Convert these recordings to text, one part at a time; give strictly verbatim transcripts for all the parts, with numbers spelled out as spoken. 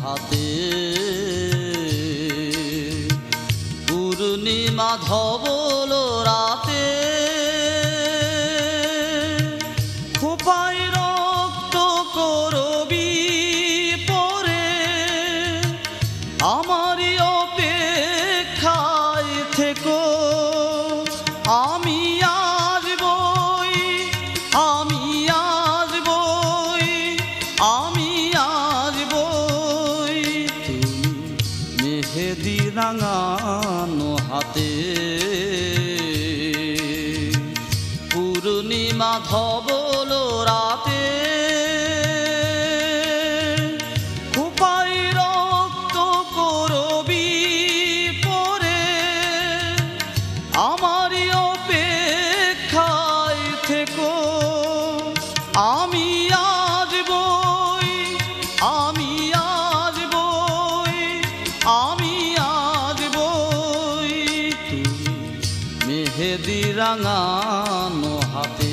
হাতে পূর্ণিমা ধবল রাতে খোপায় রক্ত করবি পরে আমারই অপেক্ষায় থেকো আমি আসবই আমি আসবই আমি আসবই তুমি মেহেদি রাঙানো হাতে পূর্ণিমা ধবল রাতে খোপায় রক্ত করবি পরে আমারই অপেক্ষায় থেকো আমি আসবই আমি আসবই আমি আসবই তুমি মেহেদি রাঙানো হাতে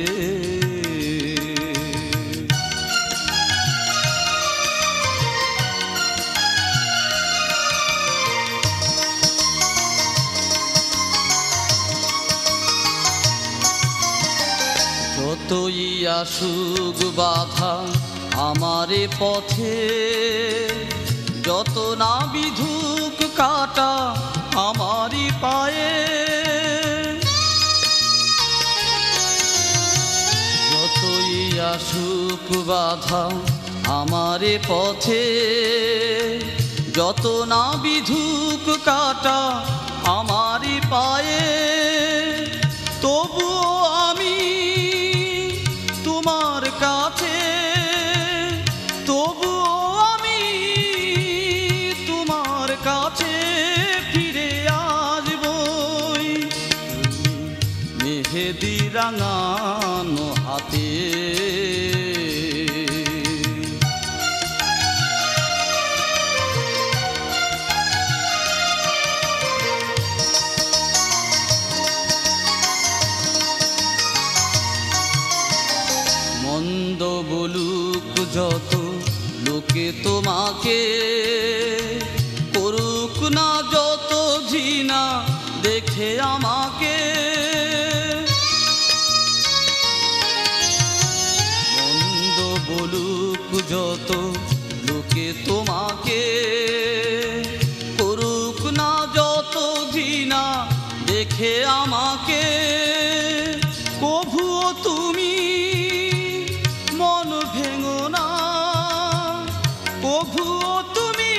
যতই আসুক বাধা আমারে পথে যত না বিধুক কাটা আমারই পায়ে যতই আসুক বাধা আমারে পথে যত না বিধুক কাটা আমারই পায়ে তবুও আমি তোমার কাছে তবুও আমি তোমার কাছে ফিরে আসবই মেহেদি রাঙানো হাতে মন্দ বলুক যত লোকে তোমাকে করুক না যত ঘৃণা দেখে আমাকে মন্দ বলুক যত লোকে তোমাকে করুক না যত ঘৃণা দেখে আমাকে কভুও তুমি মন ভেঙো না কভুও তুমি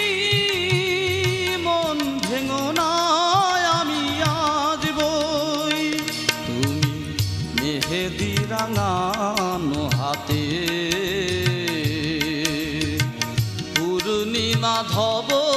মন ভেঙো না আমি আসবই তুমি মেহেদি রাঙানো হাতে পূর্ণিমা ধবল